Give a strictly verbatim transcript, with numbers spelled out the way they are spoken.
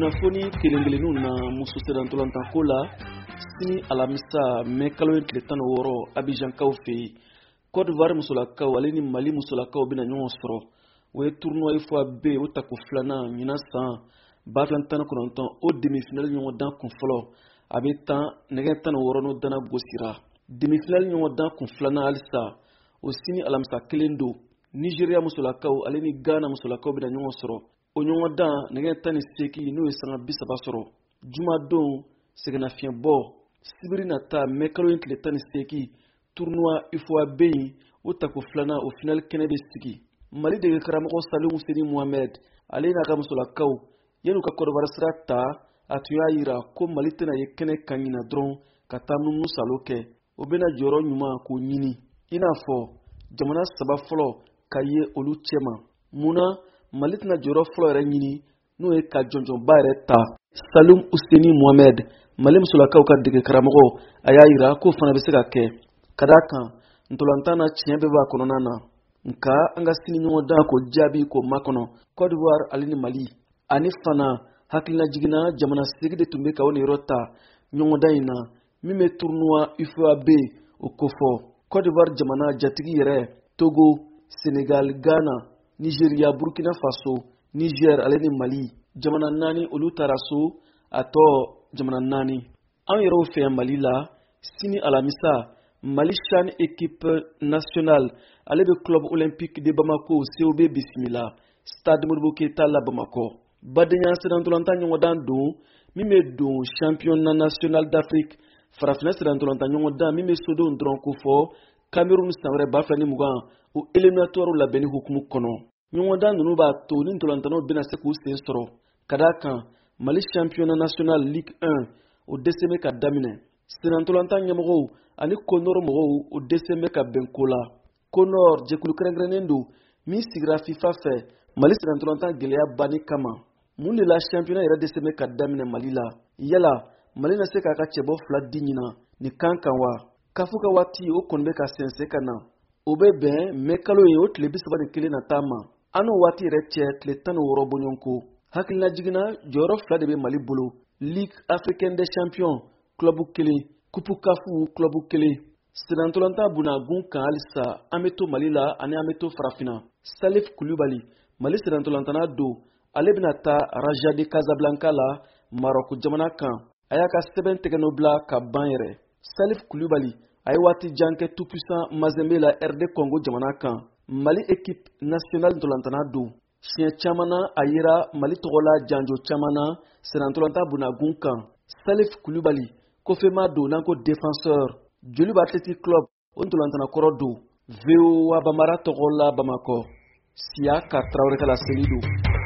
kunnafoni kelen-kelenninw na muso serantolantanko la sini alamisa mɛ kalo ye tile tan ni wɔɔrɔ Abidjankaw fɛ yen. Côte d'Ivoire musolakaw ale ni Mali musolakaw bɛna ɲɔgɔn sɔrɔ. O ye tournoi F A B o tako filanan ɲinan san ba fila tan ni kɔnɔntɔn o demi-finale ɲɔgɔn dan kun fɔlɔ a bɛ tan nɛgɛ tan ni wɔɔrɔ n'o dana gosira. Demi-finale ɲɔgɔn dan kun filanan halisa o sini alamisa kelen don. Nigeria musolakaw ale ni Ghana musolakaw bɛna ɲɔgɔn sɔrɔ. O ɲɔgɔn dan nɛgɛ tan ni seegin n'o ye sanga bi saba sɔrɔ. Jumadon sɛgɛnnafiɲɛbɔ sibiri nata mɛ kalo ye tile tan ni seegin tournoi F A B in o tako filanan o finale kɛnɛ bɛ sigi. Mali dege karamɔgɔ Salimu Seni Mohamed ale n'a ka musolakaw yan'u ka Côte d'Ivoire sira ta a tun y'a yira ko Mali tɛna ye kɛnɛ kan ɲina dɔrɔn ka taa numu salo kɛ. O bɛna jɔyɔrɔ ɲuman k'o ɲini i n'a fɔ jamana saba fɔlɔ ka ye olu cɛma. Munna Mali tɛna jɔyɔrɔ fɔlɔ yɛrɛ ɲini n'o ye ka jɔnjɔnba yɛrɛ ta. Salimu Seni Mohamed Mali musolakaw ka dege karamɔgɔ a y'a yira k'o fana bɛ se ka kɛ. Ka d'a kan ntolantan na tiɲɛ bɛɛ b'a kɔnɔna na nka an ka sini ɲɔgɔn dan ko jaabi ko makɔnɔ. Côte d'Ivoire ale ni Mali ani fana hakilina jiginna jamana segi de tun bɛ ka o niyɔrɔ ta ɲɔgɔn dan in na min bɛ tournoi F A B o ko fɔ. Côte d'Ivoire jamana jatigi yɛrɛ Togo, Senegal, Ghana, Nigeria, Burkina Faso, Niger ale ni Mali jamana naani olu taara so a tɔ jamana naani. An yɛrɛw fɛ yan Mali la sini alamisa Mali CHAN équipe nationale ale bɛ club olympique de Bamako C O B bisimila stade Modibo Keita la Bamako. Badenya serantolantan ɲɔgɔn dan don min bɛ don championnat national d'Afrique farafina serantolantan ɲɔgɔn dan min bɛ sodon dɔrɔn ko fɔ Cameroun san wɛrɛ ba fila ni mugan o éliminatoire labɛnni hukumu kɔnɔ. Ɲɔgɔn dan ninnu b'a to ni ntolantanaw bɛna se k'u sen sɔrɔ. Ka d'a kan Mali championnat national Ligue un o dɛsɛ bɛ ka daminɛ. Serantolantan ɲɛmɔgɔw ani Konor mɔgɔw o dɛsɛ bɛ ka bɛn ko la. Konor jɛkulu kɛrɛnkɛrɛnnen don min sigira FIFA fɛ Mali serantolantan gɛlɛya banni kama. Mun de la championnat yɛrɛ dɛsɛ bɛ ka daminɛ Mali la? Yala Mali na se k'a ka cɛbɔ fila di ɲinan nin kan kan wa? Kafu ka waati o kɔni bɛ ka sɛnsɛn ka na. O bɛ bɛn mɛ kalo ye o tile bi saba ni kelen na taa ma. An n'o waati yɛrɛ cɛ tile tan ni wɔɔrɔ bɔɲɔgɔnko. Hakilina jiginna jɔyɔrɔ fila de bɛ Mali bolo. Ligue africaine des champions club kelen, Coupe Kafu club kelen. Serantolantan bunnagun kan halisa an bɛ to Mali la ani an bɛ to farafina. Salif Kulibali Mali serantolantana don ale bɛna taa Raja de Casablanca la Maroc jamana kan. A y'a ka sɛbɛn tɛgɛnɔ bila ka ban yɛrɛ. Salif Kulibali a ye waati jan kɛ tout puissant Mazembe la R D Congo jamana kan. Mali équipe nationale ntolantana don. Siɲɛ caman na a yera Mali tɔgɔ la janjo caman na serantolantan bunnagun kan. Salif Kulibali Kofema don n'an ko défenseur. Joliba Athletic Club o ntolantana kɔrɔ don. V O A Bamara tɔgɔ la Bamako. Siya ka Traoré ka la seli don.